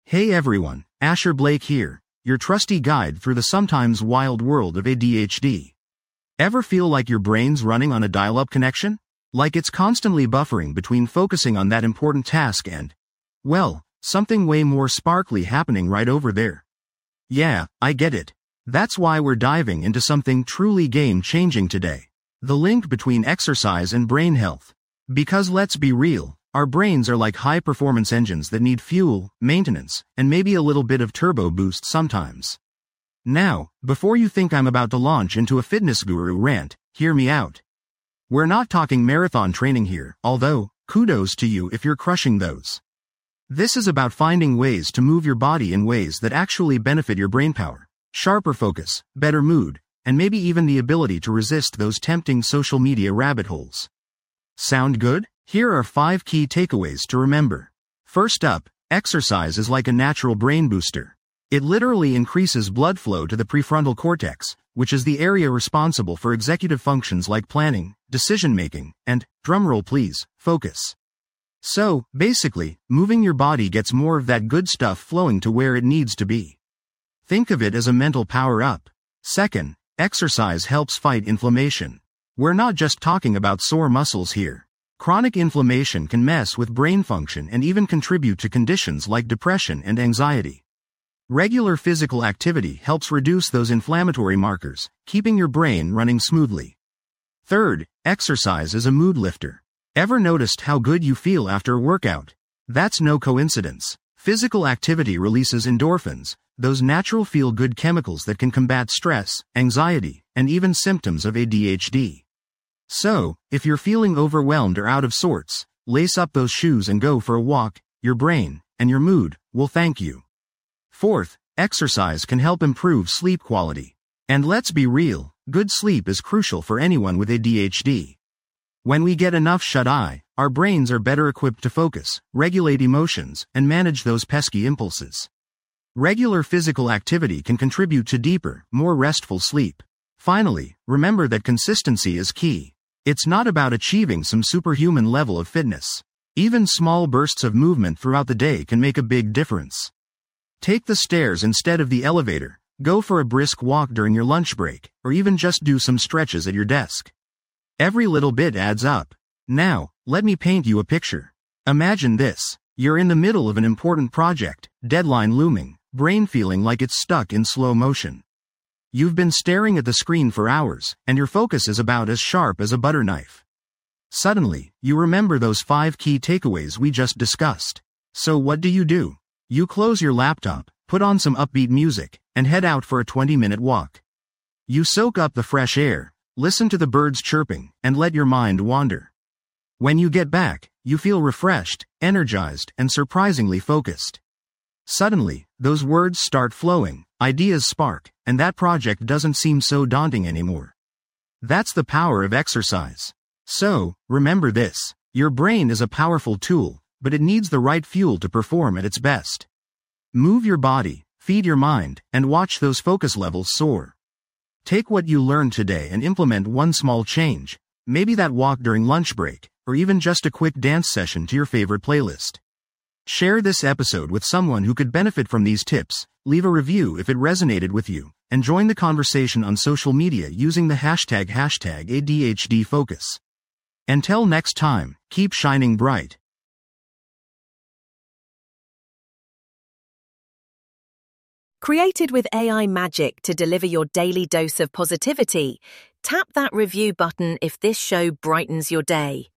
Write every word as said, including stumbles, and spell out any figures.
Hey everyone, Asher Blake here, your trusty guide through the sometimes wild world of A D H D. Ever feel like your brain's running on a dial-up connection? Like it's constantly buffering between focusing on that important task and, well, something way more sparkly happening right over there. Yeah, I get it. That's why we're diving into something truly game-changing today. The link between exercise and brain health. Because let's be real, our brains are like high-performance engines that need fuel, maintenance, and maybe a little bit of turbo boost sometimes. Now, before you think I'm about to launch into a fitness guru rant, hear me out. We're not talking marathon training here, although, kudos to you if you're crushing those. This is about finding ways to move your body in ways that actually benefit your brainpower, sharper focus, better mood, and maybe even the ability to resist those tempting social media rabbit holes. Sound good? Here are five key takeaways to remember. First up, exercise is like a natural brain booster. It literally increases blood flow to the prefrontal cortex, which is the area responsible for executive functions like planning, decision-making, and, drumroll please, focus. So, basically, moving your body gets more of that good stuff flowing to where it needs to be. Think of it as a mental power-up. Second, exercise helps fight inflammation. We're not just talking about sore muscles here. Chronic inflammation can mess with brain function and even contribute to conditions like depression and anxiety. Regular physical activity helps reduce those inflammatory markers, keeping your brain running smoothly. Third, exercise is a mood lifter. Ever noticed how good you feel after a workout? That's no coincidence. Physical activity releases endorphins, those natural feel-good chemicals that can combat stress, anxiety, and even symptoms of A D H D. So, if you're feeling overwhelmed or out of sorts, lace up those shoes and go for a walk. Your brain, and your mood, will thank you. Fourth, exercise can help improve sleep quality. And let's be real, good sleep is crucial for anyone with A D H D. When we get enough shut-eye, our brains are better equipped to focus, regulate emotions, and manage those pesky impulses. Regular physical activity can contribute to deeper, more restful sleep. Finally, remember that consistency is key. It's not about achieving some superhuman level of fitness. Even small bursts of movement throughout the day can make a big difference. Take the stairs instead of the elevator, go for a brisk walk during your lunch break, or even just do some stretches at your desk. Every little bit adds up. Now, let me paint you a picture. Imagine this. You're in the middle of an important project, deadline looming, brain feeling like it's stuck in slow motion. You've been staring at the screen for hours, and your focus is about as sharp as a butter knife. Suddenly, you remember those five key takeaways we just discussed. So what do you do? You close your laptop, put on some upbeat music, and head out for a twenty-minute walk. You soak up the fresh air, listen to the birds chirping, and let your mind wander. When you get back, you feel refreshed, energized, and surprisingly focused. Suddenly, those words start flowing, ideas spark, and that project doesn't seem so daunting anymore. That's the power of exercise. So, remember this. Your brain is a powerful tool, but it needs the right fuel to perform at its best. Move your body, feed your mind, and watch those focus levels soar. Take what you learned today and implement one small change, maybe that walk during lunch break, or even just a quick dance session to your favorite playlist. Share this episode with someone who could benefit from these tips, leave a review if it resonated with you, and join the conversation on social media using the hashtag hashtag A D H D Focus. Until next time, keep shining bright. Created with A I magic to deliver your daily dose of positivity, tap that review button if this show brightens your day.